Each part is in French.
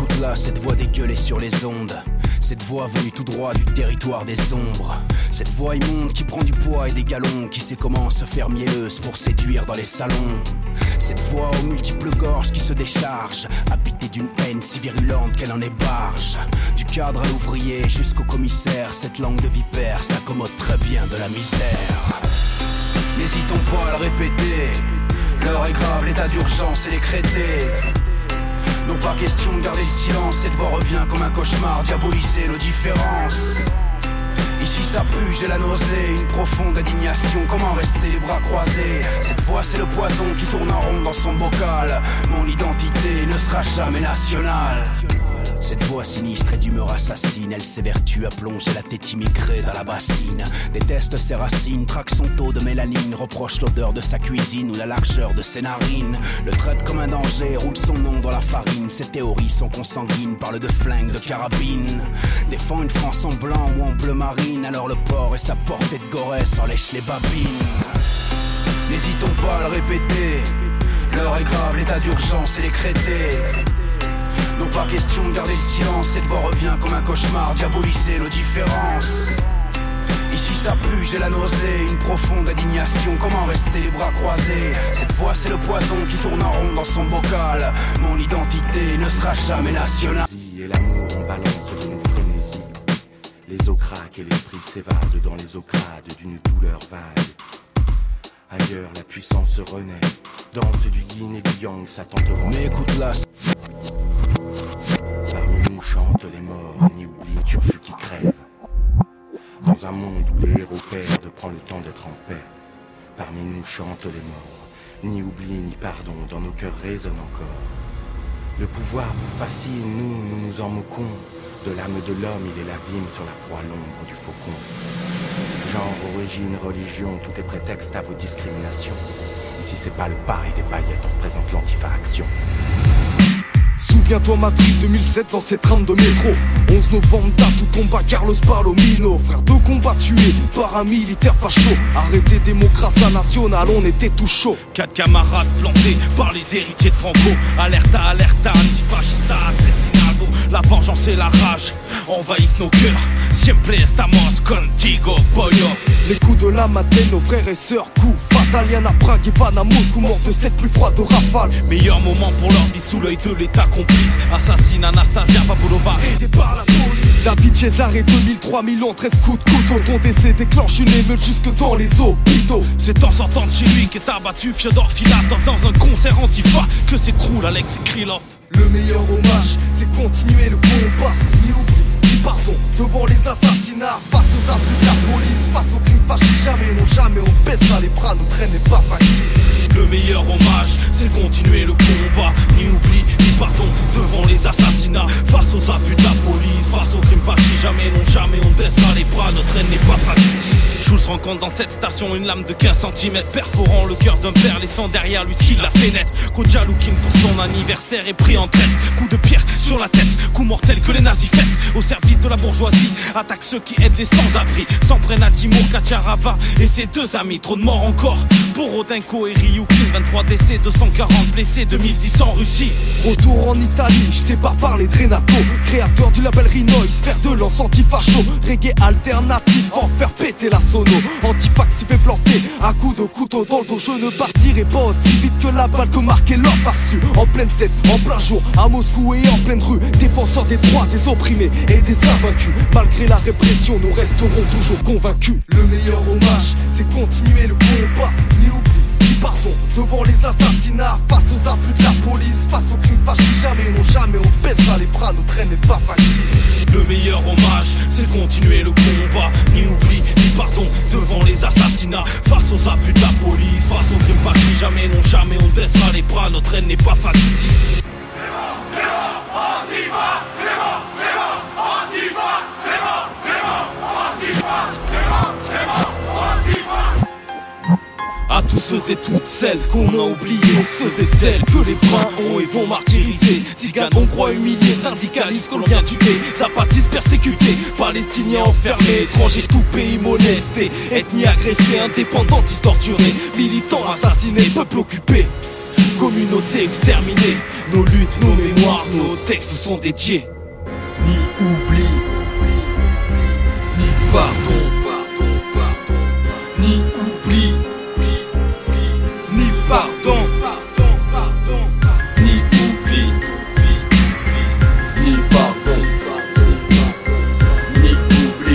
écoute là cette voix dégueulée sur les ondes. Cette voix venue tout droit du territoire des ombres. Cette voix immonde qui prend du poids et des galons, qui sait comment se faire mielleuse pour séduire dans les salons. Cette voix aux multiples gorges qui se décharge, habitée d'une haine si virulente qu'elle en ébarge. Du cadre à l'ouvrier jusqu'au commissaire, cette langue de vipère s'accommode très bien de la misère. N'hésitons pas à le répéter, l'heure est grave, l'état d'urgence est décrété. Non pas question de garder le silence, cette voix revient comme un cauchemar, diaboliser nos différences. Ici ça pue, j'ai la nausée, une profonde indignation. Comment rester les bras croisés? Cette voix c'est le poison qui tourne en rond dans son bocal. Mon identité ne sera jamais nationale. Cette voix sinistre et d'humeur assassine, elle s'évertue à plonger la tête immigrée dans la bassine. Déteste ses racines, traque son taux de mélanine, reproche l'odeur de sa cuisine ou la largeur de ses narines. Le traite comme un danger, roule son nom dans la farine. Ses théories sont consanguines, parle de flingues, de carabines. Défend une France en blanc ou en bleu marine, alors le port et sa portée de Gorès en lèche les babines. N'hésitons pas à le répéter, l'heure est grave, l'état d'urgence est décrété. Non pas question de garder le silence, cette voix revient comme un cauchemar, diaboliser nos différences. Ici ça pue, j'ai la nausée, une profonde indignation. Comment rester les bras croisés? Cette voix c'est le poison qui tourne en rond dans son bocal. Mon identité ne sera jamais nationale. Et l'amour en balance de nos frénésies. Les eaux craquent et l'esprit s'évade dans les eaux crades d'une douleur vague. Ailleurs la puissance renaît, danse du yin et du yang, ça tente rendre. Mais écoute là. Parmi nous chantent les morts, ni oublie Turfu qui crève. Dans un monde où les héros perdent, prend le temps d'être en paix. Parmi nous chantent les morts, ni oubli ni pardon, dans nos cœurs résonne encore. Le pouvoir vous fascine, nous nous en moquons. De l'âme de l'homme, il est l'abîme sur la proie, l'ombre du faucon. Genre, origine, religion, tout est prétexte à vos discriminations. Ici c'est pas le pareil des paillettes, on représente l'antifa-action. Souviens-toi Madrid 2007 dans cette trame de métro. 11 novembre, date où combat Carlos Palomino. Frère de combat tué par un militaire facho. Arrêté démocratie nationale, on était tout chaud. 4 camarades plantés par les héritiers de Franco. Alerta, antifascista, asesinado. La vengeance et la rage envahissent nos cœurs. Siempre estamos contigo, pollo. Les coups de la matinée, nos frères et sœurs, coups fataliens à Prague, Ivan à Moscou, mort de cette plus froide rafale. Meilleur moment pour leur vie sous l'œil de l'état complice. Assassine Anastasia Pavlova, aidée par la police. David Cesare 2003, Milan, 13 coups de couteau. Ton décès déclenche une émeute jusque dans les hôpitaux. C'est en sortant de chez lui qu'est abattu Fyodor Filatov dans un concert antifa que s'écroule Alex Krylov. Le meilleur hommage, c'est continuer le combat. Ni oubli, ni pardon, devant les assassinats. Face aux abus de la police, face aux crimes fâchés. Jamais, non jamais, on baissera les bras, notre haine n'est pas factice. Le meilleur hommage, c'est continuer le combat. Ni oubli, ni pardon, devant les assassinats. Face aux abus de la police, face aux crimes fâchés. Jamais, non jamais, on baissera les bras, notre haine n'est pas factice. Jules rencontre dans cette station une lame de 15 cm, perforant le cœur d'un père, laissant derrière lui ce qu'il l'a fait naître. Kodja Lukin pour son anniversaire est pris en traite. Coup de pierre sur la tête, coup mortel que les nazis fêtent. Au service de la bourgeoisie, attaque ceux qui aident les sans-abri. S'en prennent à Timur Kacharava et ses deux amis. Trop de morts encore pour Rodenko et Ryukin. 23 décès, 240 blessés, 2010 en Russie. Retour en Italie, j'étais pas parlé de Renato, créateur du label Rinois, faire de lance anti-facho. Reggae alternatif, en faire péter la sono. Antifax s'y fait planter, à coups de couteau dans le dos. Je ne partirai pas aussi vite que la balle que marquait l'homme farcu. En pleine tête, en plein jour, à Moscou et en pleine rue. Défenseurs des droits des opprimés et des invaincus. Malgré la répression, nous resterons toujours convaincus. Le meilleur hommage, c'est continuer le combat. Ni oubli, ni pardon, devant les assassinats. Face aux abus de la police, face aux crimes fâchés. Jamais, non jamais, on baissera les bras, notre haine n'est pas factice. Le meilleur hommage, c'est continuer le combat. Ni oubli, ni pardon, devant les assassinats. Face aux abus de la police, face aux crimes fâchés. Jamais, non jamais, on baissera les bras, notre haine n'est pas factice. À tous ceux et toutes celles qu'on a oubliés, ceux et celles que les bruns ont et vont martyriser. Tziganes, hongrois humiliés, syndicalistes colombiens tués, zapatistes persécutés, palestiniens enfermés, étrangers tout pays molestés, ethnie agressée, indépendantistes torturés, militants assassinés, peuple occupé. Communauté été exterminés. Nos luttes, nos mémoires, nos textes sont dédiés. Ni oubli, ni pardon, ni oubli, ni pardon, ni oubli, ni pardon, ni oubli,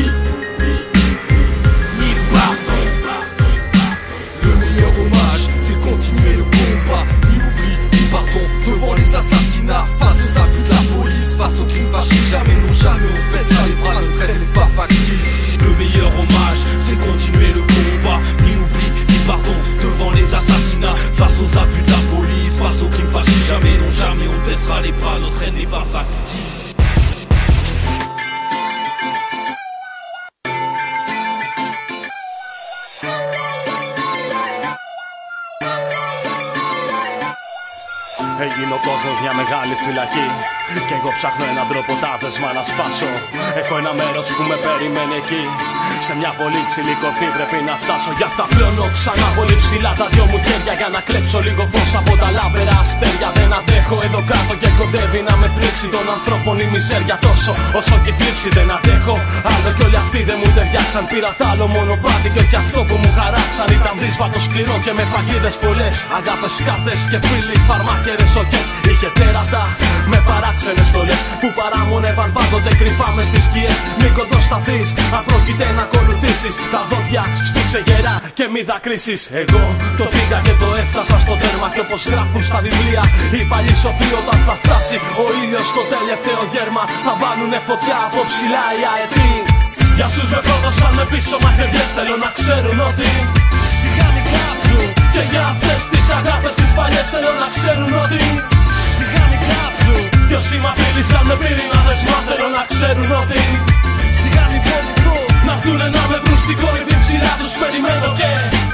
ni pardon. Le meilleur hommage, c'est continuer le combat. Ni oubli, ni pardon, devant les assassinats, face aux abus de la police, face aux crimes fascistes. Jamais, non jamais, on baisse les bras, notre haine n'est pas factice. Le meilleur hommage, c'est continuer le combat. Ni oubli, ni pardon, devant les assassinats, face aux abus de la police, face aux crimes fascistes. Jamais, non jamais, on baissera les bras, notre haine n'est pas factice. Έγινε ο κόσμος μια μεγάλη φυλακή κι εγώ ψάχνω έναν τρόπο τάδεσμα να σπάσω. Έχω ένα μέρος που με περιμένει εκεί, σε μια πολύ ψηλή κορφή πρέπει να φτάσω. Γι' αυτά πλώνω ξανά πολύ ψηλά τα δυο μου χέρια, για να κλέψω λίγο φως από τα λάβερα αστέρια. Δεν αντέχω εδώ κάτω και κοντεύει να με τρίξει των ανθρώπων η μιζέρια, τόσο όσο και η θλίψη. Δεν αντέχω άλλο κι όλοι αυτοί δεν μου ταιριάξαν. Πήρα τ' άλλο μονοπάτι και όχι αυτό που μου χαράξαν. Ήταν δύσβατο σκληρό και με παγίδες πολλές, αγάπες, κάρτες και φίλοι, φαρμάκερες οκές. Είχε τέρατα με παράξενες στολές που παράμονευαν πάντοτε κρυφά μες στις σκιές. Μη κοντοσταθείς, απρόκειται να ακολουθήσεις. Τα δόντια σφίξε γερά και μη δακρύσεις. Εγώ το πήγα και το έφτασα στο τέρμα, και όπως γράφουν στα βιβλία οι παλιοί σοφοί, όταν θα φτάσει ο ήλιος στο τελευταίο γέρμα, θα βάλουνε φωτιά από ψηλά οι αετοί. Για όσους με πρόδωσαν με πίσω μαχαιριές, θέλω να ξέρουν ότι σιγά μη κάψουν. Και για αυτές τις αγάπες τις παλιές θέλω να ξέρουν ότι σιγά μη κάψουν. Κι όσοι μ' απειλήσαν με πυρηνάδες, μα θέλω να ξέρουν ότι σιγά μη φοβηθώ. Να έρθουνε να με βρουν στην κορυφή ψηλά, τους περιμένω και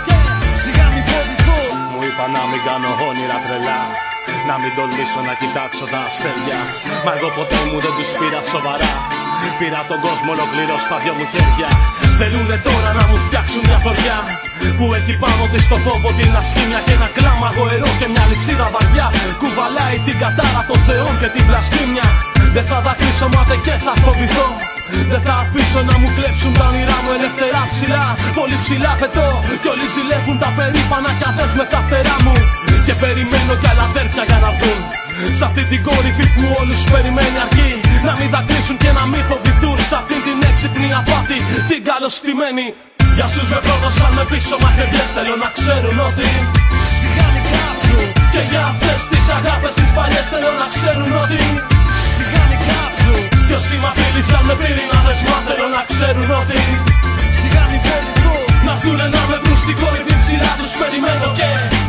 σιγά μη φοβηθώ. Μου είπα να μην κάνω όνειρα τρελά, να μην τολμήσω να κοιτάξω τα αστέρια. Μα εγώ ποτέ μου δεν τους πήρα σοβαρά. Πήρα τον κόσμο ολοκληρώ στα δυο μου χέρια. Θέλουνε τώρα να μου φτιάξουν μια χωριά που έχει πάνω της το φόβο, την ασκήμια και ένα κλάμα γοερό και μια λυσίδα βαριά. Κουβαλάει την κατάρα των θεών και την βλασφήμια. Δεν θα δακρύσω μάται και θα φοβηθώ. Δεν θα αφήσω να μου κλέψουν τα όνειρά μου ελευθερά ψηλά. Πολύ ψηλά πετώ κι όλοι ζηλεύουν τα περήφανα κι αδές με τα φτερά μου. Και περιμένω κι άλλα αδέρφια για να βγουν σ' αυτή την κορυφή που όλους περιμένει αρκεί. Να μην δακρύσουν και να μην φοβηθούν σ' αυτή την έξυπνη απάτη, την καλωστημένη. Για όσους με πρόδωσαν με πίσω μαχαιριές, θέλω να ξέρουν ότι σιγά μη κάψουν. Και για αυτές τις αγάπες τις παλιές θέλω να ξέρουν ότι σιγά μη κάψουν. Κι όσοι μ' απειλήσαν με πυρηνάδες, μα θέλω να ξέρουν ότι σιγά μη φοβηθώ. Να έρθουνε να με βρουν στην κορυφή ψηλά, τους περιμένω και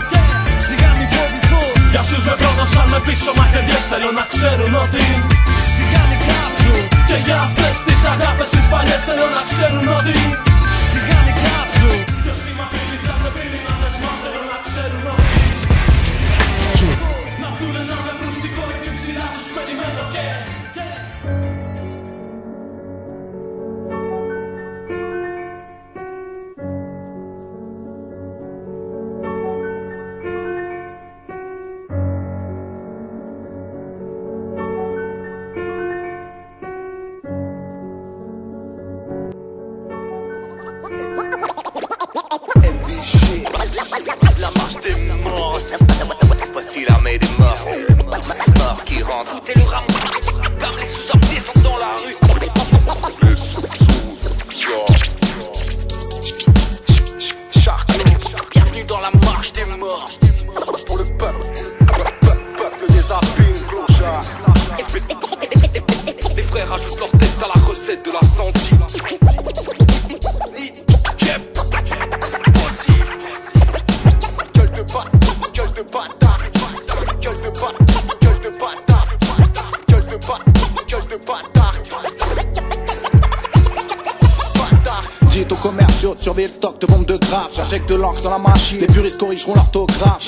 σιγά μη φοβηθώ. Για όσους με πρόδωσαν με πίσω μαχαιριές, θέλω να ξέρουν ότι σιγά μη κάψουν. Και για αυτές τις αγάπες τις παλιές θέλω να ξέρουν ότι σιγά μη κάψουν. Κι όσοι μ' απειλήσαν με πυρηνάδες, μα θέλω να ξέρουν ότι να έρθουνε να με βρουν στην κορυφή ψηλά, τους περιμένω και la marche des morts. Voici l'armée des morts. Morts qui rentrent. Écoutez le rameau. Comme les sous-sortis sont dans la rue. Les sous-sortis. Bienvenue dans la marche des morts. Pour le peuple. Peuple des abîmes, clochards. Les frères ajoutent leur texte à la recette de la santé. Dites aux commerciaux de surveiller le stock de bombes de grave. J'injecte de l'encre dans la machine, les puristes corrigeront l'orthographe. Check.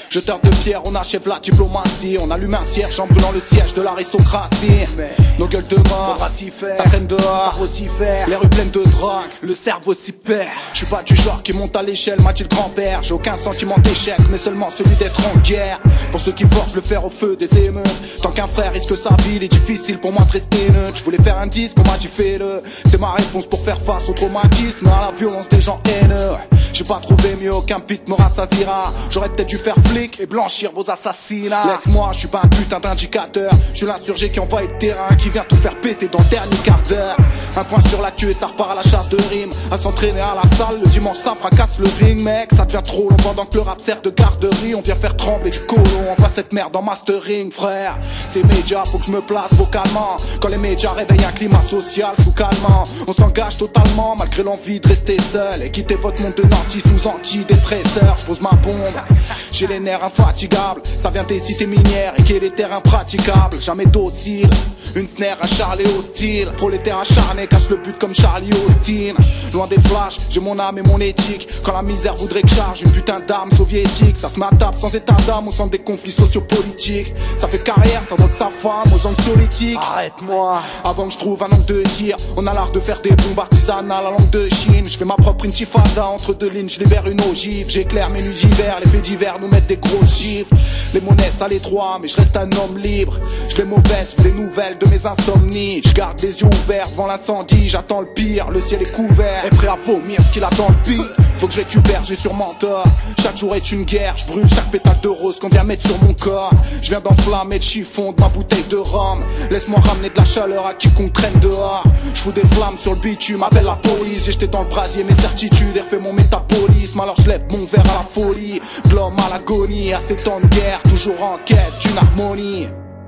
Jeteur de pierre, on achève la diplomatie. On allume un cierge en brûlant le siège de l'aristocratie. Nos gueules de mort, ça traîne dehors, aussi faire. Les rues pleines de drogue, le cerveau s'y perd. Je suis pas du genre qui monte à l'échelle, m'a dit le grand-père. J'ai aucun sentiment d'échec, mais seulement celui d'être en guerre. Pour ceux qui forgent le fer au feu des émeutes. Tant qu'un frère risque sa vie, il est difficile pour moi de rester neutre. Je voulais faire un disque, on m'a dit fais-le. C'est ma réponse pour faire face au traumatisme, à la violence des gens haineux. J'ai pas trouvé mieux, aucun pit me rassasiera. J'aurais peut-être dû faire flic et blanchir vos assassinats. Laisse-moi, je suis pas un putain d'indicateur. Je suis l'insurgé qui envoie le terrain, qui vient tout faire péter dans le dernier quart d'heure. Un point sur l'actu et ça repart à la chasse de rimes. À s'entraîner à la salle, le dimanche ça fracasse le ring. Mec, ça devient trop long pendant que le rap sert de garderie. On vient faire trembler du colon, on voit cette merde en mastering, frère. Ces médias, faut que je me place vocalement. Quand les médias réveillent un climat social sous calmant, on s'engage totalement malgré l'envie de rester seul et quitter votre monde de nantis sous antidépresseurs. Je pose ma bombe, j'ai les nerfs infatigables. Ça vient des cités minières et qui est les terres impraticables. Jamais docile, une snare, un Charlie hostile. Prolétaire acharné, casse le but comme Charlie Austin. Loin des flashs, j'ai mon âme et mon éthique. Quand la misère voudrait que charge une putain d'arme soviétique, ça se m'attape sans état d'âme au centre des conflits sociopolitiques. Ça fait carrière, ça donne sa femme aux anxiolytiques. Arrête-moi, avant que je trouve un angle de tir. On a l'art de faire des bombes artisanales à la langue de Chine. Je fais ma propre intifada entre deux lignes, je libère une ogive. J'éclaire mes nuits d'hiver, les faits divers nous mettent des gros chiffres. Les monnaies à l'étroit, mais je reste un homme libre. Je les mauvaises, les nouvelles de mes insomnies. Je garde les yeux ouverts devant l'incendie. J'attends le pire, le ciel est couvert, est prêt à vomir ce qu'il attend le pire. Faut que je récupère, j'ai sûrement tort. Chaque jour est une guerre, je brûle chaque pétale de rose qu'on vient mettre sur mon corps. Je viens d'enflammer de chiffon de ma bouteille de rhum. Laisse-moi ramener de la chaleur à quiconque traîne dehors. Je fous des flammes sur le bitume, appelle la police. J'ai jeté dans le brasier mes certitudes et refait mon métabolisme. Alors je lève mon verre à la folie, de l'homme à l'agonie. À ces temps de guerre, toujours en quête d'une harmonie.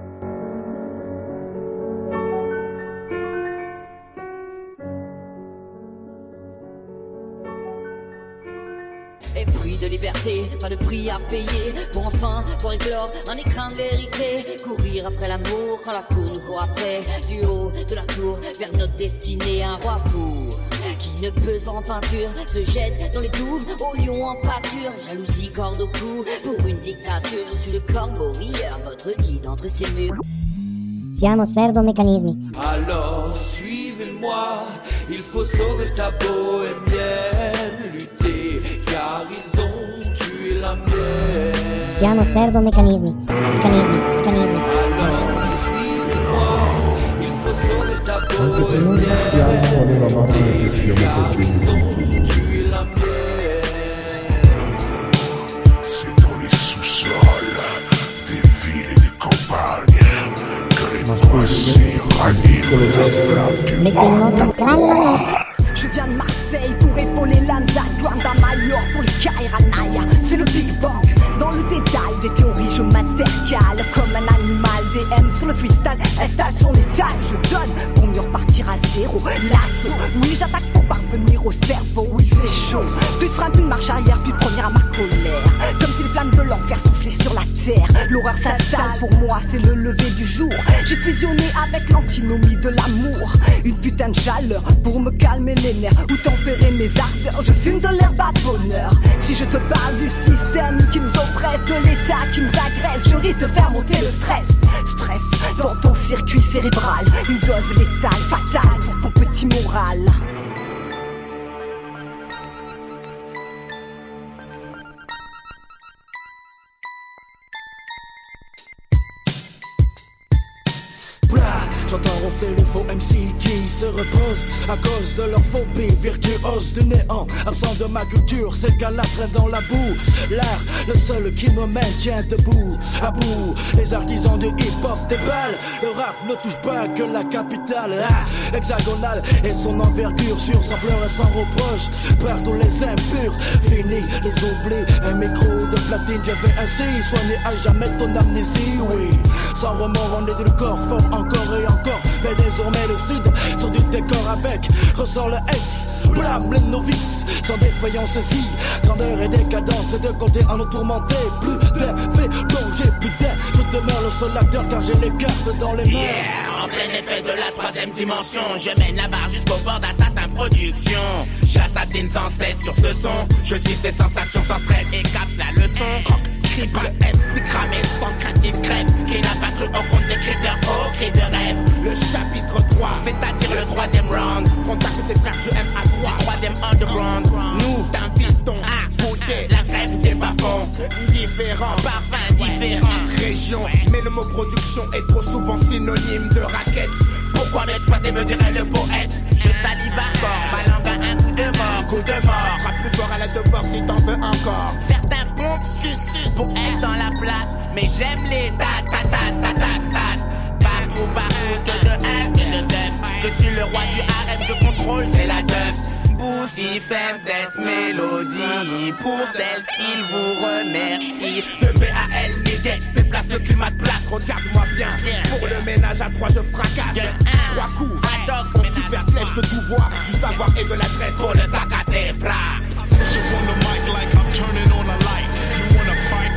Épris de liberté, pas de prix à payer pour enfin pour éclore un écrin de vérité. Courir après l'amour quand la cour nous court après. Du haut de la tour vers notre destinée, un roi fou qui ne peut en peinture se jette dans les douves au lion en pâture. Jalousie, corde au cou pour une dictature. Je suis le corbeau rieur, votre guide entre ces murs. Siamo servomeccanismi. Alors suivez-moi, il faut sauver ta bohémienne, lutter car ils ont tué la mienne. Siamo servomeccanismi. Meccanismi. Alors suivez-moi, il faut sauver ta bohémienne, lutter car ils ont tué la mienne. C'est dans les sous-sols des villes et des campagnes. Je viens de Marseille pour épauler l'Anza, Guarda-Mayor pour les Kairanaya. C'est le Big Bang, dans le détail des théories je m'intercale. Comme un animal, DM sur le freestyle, installe son étal. Je donne pour mieux repartir à zéro. L'assaut, oui j'attaque pour parvenir au cerveau. Oui c'est chaud, plus de frein, plus de marche arrière, plus de première à ma colère. Comme si les flammes de l'enfer soufflaient sur la terre. L'horreur s'installe, pour moi c'est le lever du jour. J'ai fusionné avec l'antinomie de l'amour. Une putain de chaleur pour me calmer les nerfs ou tempérer mes ardeurs. Je fume de l'herbe à bonheur. Si je te parle du système qui nous oppresse, de l'état qui nous agresse, je risque de faire monter le stress. Stress dans ton circuit cérébral, une dose létale, fatale pour ton petit moral. J'entends ronfler les faux MC qui se reposent à cause de leur phobie virtuose du néant. Absent de ma culture, c'est le calâtre dans la boue. L'art, le seul qui me maintient debout. À bout, les artisans du hip-hop déballent. Le rap ne touche pas que la capitale. Hexagonale et son envergure sur sans pleurs et sans reproche. Partout les impurs, fini les oublis. Un micro de platine, je vais ainsi soigner à jamais ton amnésie. Oui, sans remords, on est du corps fort encore et encore. Mais désormais le cid sur du décor avec ressort le S. Blâme les novices, sans défaillance ainsi. Grandeur et décadence, et de côté en nous tourmenté. Plus d'un fait danger, plus d'un. Je demeure le seul acteur car j'ai les cartes dans les mains. Yeah, en plein effet de la troisième dimension, je mène la barre jusqu'au bord d'Assassin Production. J'assassine sans cesse sur ce son, je suis ces sensations sans stress et capte la leçon. triple M, c'est cramé, sans craintive crève. Qui n'a pas cru au compte des cris de leur haut, cri de rêve. Le chapitre 3, c'est-à-dire le 3e round. Contacte tes frères, tu aimes à 3, 3e underground. Nous t'invitons à goûter la crème des bas-fonds. Différents, parfums différents, régions. Mais le mot production est trop souvent synonyme de raquette. Pourquoi m'exploiter, me dirait le poète? Je salive encore, ma langue a un coup de mort. Coup de mort, frappe plus fort à la de bord si t'en veux encore. Certains pompes sucent pour être dans la place. Mais j'aime les tasses, tasses. Partout, que de S, que de Z. Je suis le roi du harem, je contrôle, c'est la teuf. Boussi ferme cette mélodie. Pour celle-ci, il vous remercie. De BAL, Niguet, déplace le climat de place. Regarde-moi bien, pour le ménage à 3 je fracasse. 3 coups, on super flèche de tout bois. Du savoir et de l'adresse pour le sac à ses frappes. Je prends le mic like I'm turning on a light. You wanna fight.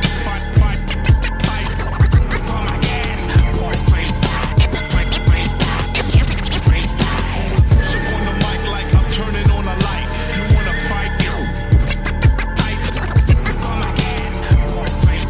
Come again, boyfriend. Je prends le mic like I'm turning on a light. You wanna fight. Come again, boyfriend.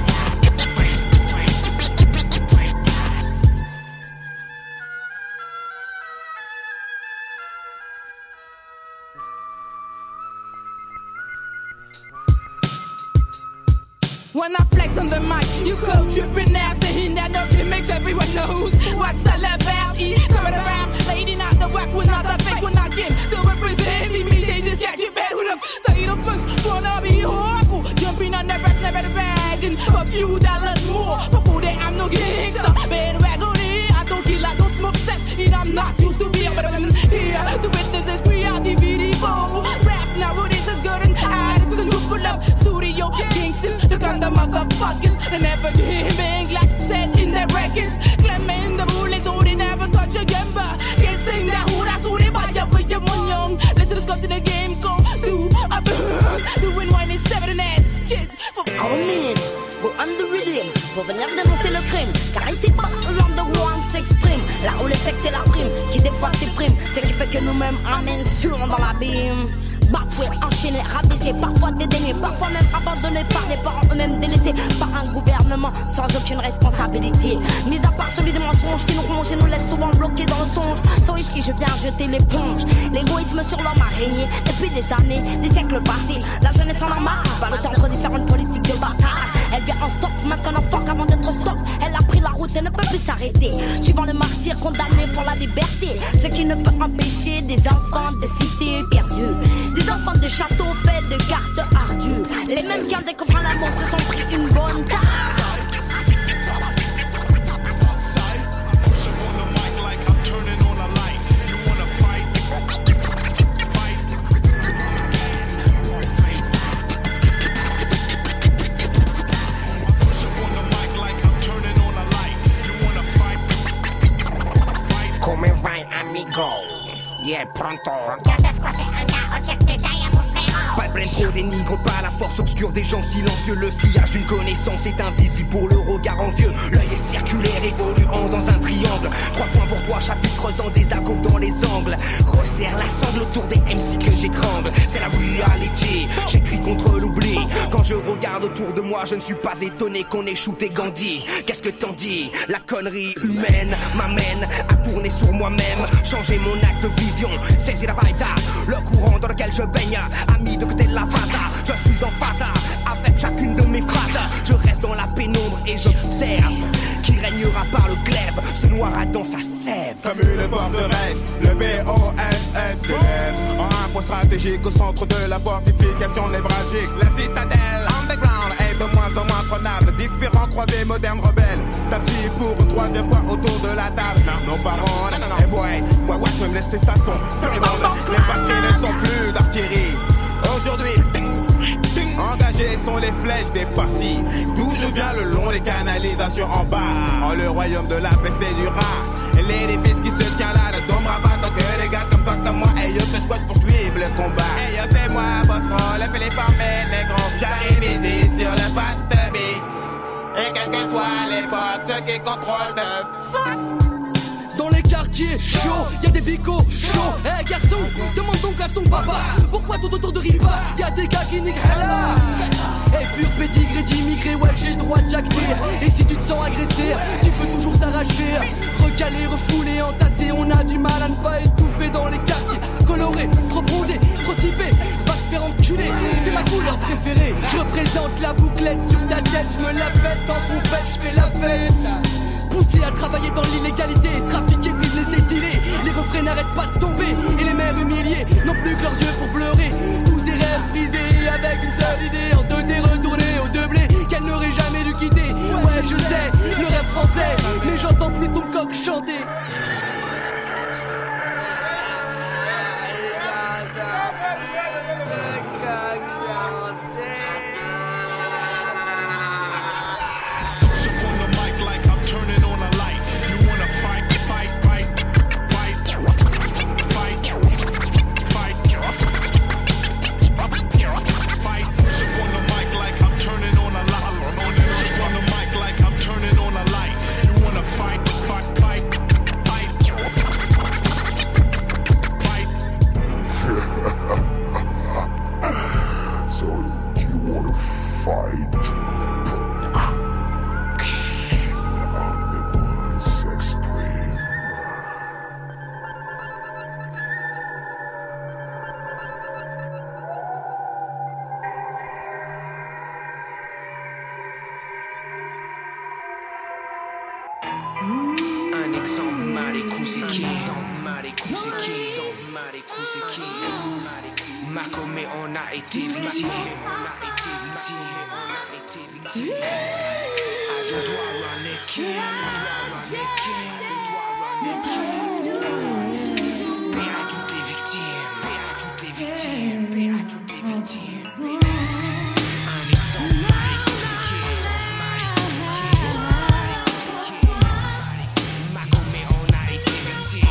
When I flex on the mic, you go tripping now, saying that no gimmicks, everyone knows what's all about. Coming around, lady, not the whack, we're not the fake, we're not game. To represent me, they just got you bad with them. Tired of punks, wanna be horrible. Jumping on the rap, never dragging a few dollars more. But for that, I'm no gangster, man, wagging. I don't kill, I don't smoke sex, and I'm not used to be a better woman here. The witness is creativity, rap nowadays is good and hard, because you full of studio gangsters. The kind of motherfuckers that never giving, like said in their records. Claiming the bullets, oh, they never touch a gamba. Can't sing that who that's who they buy up with your young. Let's just go to the game, go do a burn. Doing 187 and ass kids. Commune, go on the rhythm, pour venir dénoncer le crime. Car ici pas le genre de one s'exprime. Là où le sexe est la prime, qui des fois s'exprime. C'est qui fait que nous-mêmes amène sur dans l'abîme. Bafoué, enchaîné, rabaissé, parfois dédaigné, parfois même abandonné par les parents eux-mêmes délaissés par un gouvernement sans aucune responsabilité. Mis à part celui des mensonges qui nous rongent et nous laissent souvent bloqués dans le songe. Sans ici, je viens jeter l'éponge. L'égoïsme sur l'homme a régné depuis des années, des siècles passés. La jeunesse en a marre, par le temps entre différentes politiques de bâtard. Elle vient en stock, maintenant fuck avant d'être stock. Elle a pris la route et ne peut plus s'arrêter. Suivant le martyr condamné pour la liberté, ce qui ne peut empêcher des enfants de cités perdues. Des enfants de châteaux faits de cartes ardues. Les mêmes qui en découvrant l'amour se sont pris une bonne tasse. Come vai, amigo? Yeah, pronto. Pas de blême, trop dénigre, pas la force obscure des gens silencieux. Le sillage d'une connaissance est invisible pour le regard envieux. L'œil est circulaire, évoluant dans un triangle. 3 points pour toi, chapitre creusant des alcôves dans les angles. Resserre la sangle autour des MC que j'étrangle. C'est la reality, j'écris contre l'oubli. Quand je regarde autour de moi, je ne suis pas étonné qu'on ait shooté Gandhi. Qu'est-ce que t'en dis? La connerie humaine m'amène à tourner sur moi-même. Changer mon axe de vision, saisir la vibe, le courant dans lequel je baigne. Ami de côté de la phase, je suis en phase avec chacune de mes phrases. Je reste dans la pénombre et j'observe qui régnera par le glaive, se noiera dans sa sève. Comme une forteresse, le BOSS s'élève en un point stratégique au centre de la fortification névralgique. La citadelle underground est de moins en moins prenable. Différents croisés modernes rebelles s'assient pour une 3e fois autour de la table. Nos parents, et boy, tu me laisses ces stations furibondes. Les batteries ne sont plus d'artillerie. Aujourd'hui, engagées sont les flèches des parsis. D'où je viens le long des canalisations en bas. En le royaume de la peste et du rat. Et l'édifice qui se tient là ne tombera pas tant que les gars comme toi, comme moi. Et yo, que je crois poursuivre le combat. Et yo, c'est moi, boss roll, le Philippe Armé, négro. J'arrive ici sur le fast beat. Et quelle que soit l'époque, ceux qui contrôlent de dans les quartiers chauds, y'a des bicots chauds. Eh garçon, demande donc à ton papa pourquoi tout autour de Ripa y'a des gars qui niquent là. Et pur pédigré d'immigré, ouais j'ai le droit de jacter. Et si tu te sens agressé, tu peux toujours t'arracher. Recalé, refoulé, entassé, on a du mal à ne pas étouffer dans les quartiers. Coloré, trop bronzé, trop typé, va te faire enculer, c'est ma couleur préférée. Je représente la bouclette sur ta tête, je me la pète en pompette, je fais la fête. Poussé à travailler dans l'illégalité, trafiquer puis laisser dealer. Les refrains n'arrêtent pas de tomber et les mères humiliées n'ont plus que leurs yeux pour pleurer. Tous ces rêves brisés avec une seule idée, en 2D retourner au deux blés qu'elle n'aurait jamais dû quitter. Ouais je sais, le rêve français, mais j'entends plus ton coq chanter. Macomé, on a été victime. I don't run a king. Paix à toutes les victimes. Paix à toutes les victimes. Paix à toutes les victimes. Un exemple. Macomé, on a été victime.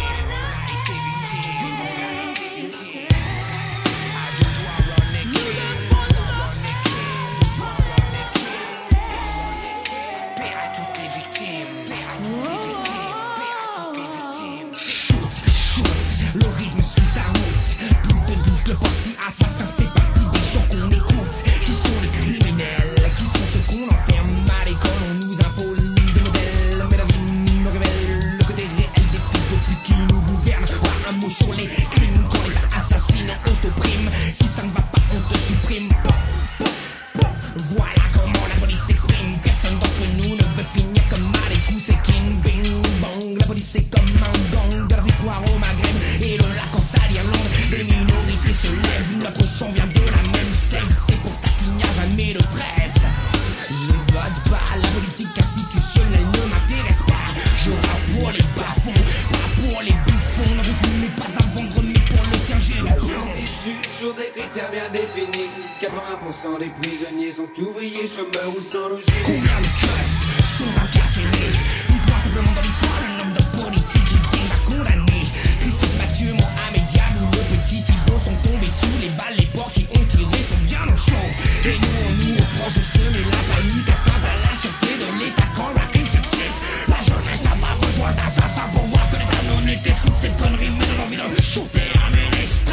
Les prisonniers sont ouvriers, chômeurs ou sans logis. Combien de keufs sont incarcérés? Dites-moi simplement dans l'histoire un homme de politique qui est déjà condamné. Christophe Mathieu, Mohamed Diallo, le petit Thibault sont tombés sous les balles. Les porcs qui ont tiré sont bien au chaud. Et nous on nous reproche de semer la panique atteinte à la sûreté de l'État quand la rime s'excite. La jeunesse n'a pas besoin d'assassins pour voir que les canons étaient toutes ces conneries, mais on a envie de shooter un ministre.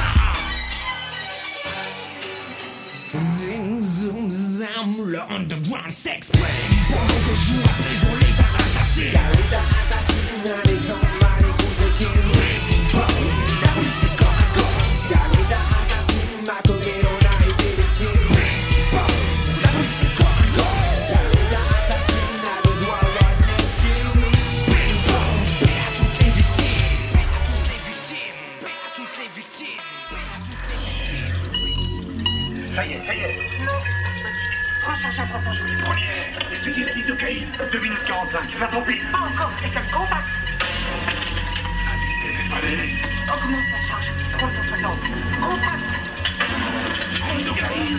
Zing, zoom, zam, le underground s'exprime. Pendant que jour après jour l'État assassine. L'État assassine les hommes mal écoutés. La police c'est corps à corps. L'État assassine Macomé, on a été victime. La police c'est corps à corps. L'État assassine a le droit à la kill. Paix à toutes les victimes. Paix à toutes les victimes. Paix à toutes les victimes. Paix à toutes les victimes. Ça y est. Recherche un propos sur les premières. Étudiez la liste de caïd. 2 minutes 45. Va tomber. Encore quelqu'un de contact. Allez. Augmente la charge. 360. Contact. Liste de caïd.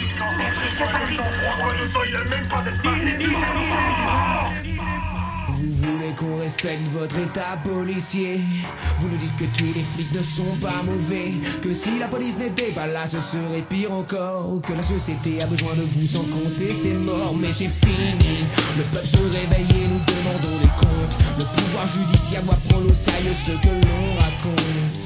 Il n'a même pas d'espace. Vous voulez qu'on respecte votre état policier? Vous nous dites que tous les flics ne sont pas mauvais, que si la police n'était pas là ce serait pire encore, que la société a besoin de vous sans compter c'est mort. Mais c'est fini, le peuple se réveille et nous demandons des comptes. Le pouvoir judiciaire doit prendre au sérieux ce que l'on raconte.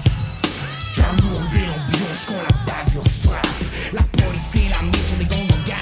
Car lourde et l'ambiance quand la bavure frappe. La police et l'armée sont des gangs en guerre.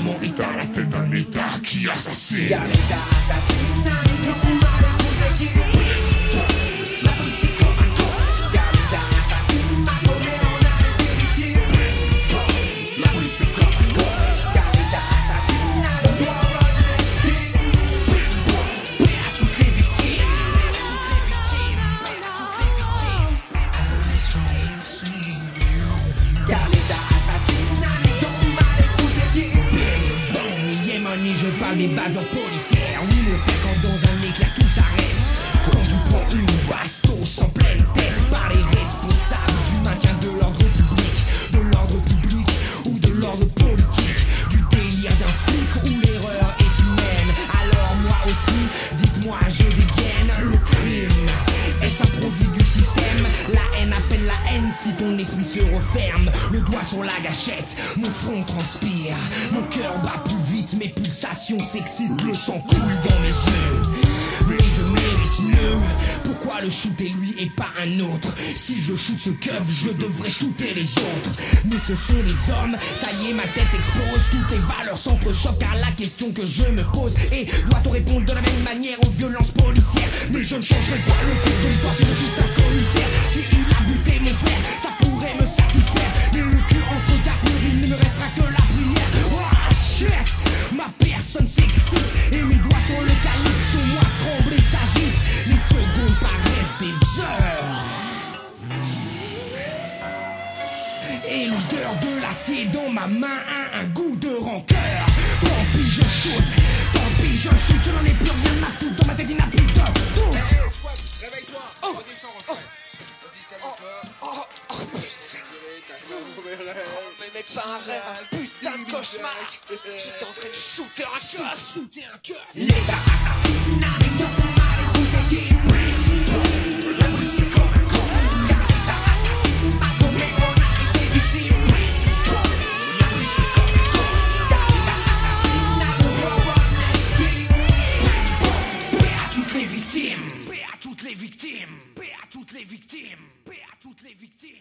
Comment est à la tête d'un état qui assassine? Y'a l'état assassine, ils ont mal épousé qui la police est comme un con. Y'a l'état assassine, ma colère on a été victime. La police est comme un con. Y'a l'état assassine, on doit revenir. Paix à toutes les victimes. Y'a l'état assassine, ils ont mal épousé qui je parle des bases policières. Oui, mon frère, quand dans un éclair tout s'arrête. Quand tu prends une bastos en pleine tête par les responsables du maintien de l'ordre public ou de l'ordre politique, du délire d'un flic où l'erreur est humaine. Alors moi aussi, dites-moi, je dégaine le crime. Est-ce un produit du système? La haine appelle la haine si ton esprit se referme. Le doigt sur la gâchette, mon front transpire. Mon cœur bat plus vite, mes pulsations s'excitent. Le sang coule dans mes yeux. Mais je mérite mieux. Pourquoi le shooter lui et pas un autre? Si je shoot ce keuf, je devrais shooter les autres. Mais ce sont des hommes, ça y est, ma tête explose. Toutes les valeurs s'entrechoquent car la question que je me pose est: doit-on répondre de la même manière aux violences policières? Mais je ne changerai pas le cours de l'histoire si je shoot un commissaire. Si il a buté mon frère, ça pourrait me satisfaire. Mais le cul entre quatre murs, il ne me restera que la prière. Oh shit, ma personne s'excite et mes doigts sur le calibre, sur moi tremble et s'agite. Les secondes paraissent des heures. Et l'odeur de l'acier dans ma main a un goût de rancœur. Tant pis je shoot, je n'en ai plus rien à foutre. Dans ma tête il n'a plus de doute. Réveille-toi, redescends, refrain. Mais mec, pas un rêve, un putain de cauchemar. J'étais en train de shooter un cœur. L'état assassine, ils ont mal épousé qui la police est comme un con. L'état assassine, ma colère on a été victime. La police est comme un con. L'état assassine, on doit revenir. Paix à toutes les victimes. Paix à toutes les victimes. Paix à toutes les victimes. Paix à toutes les victimes.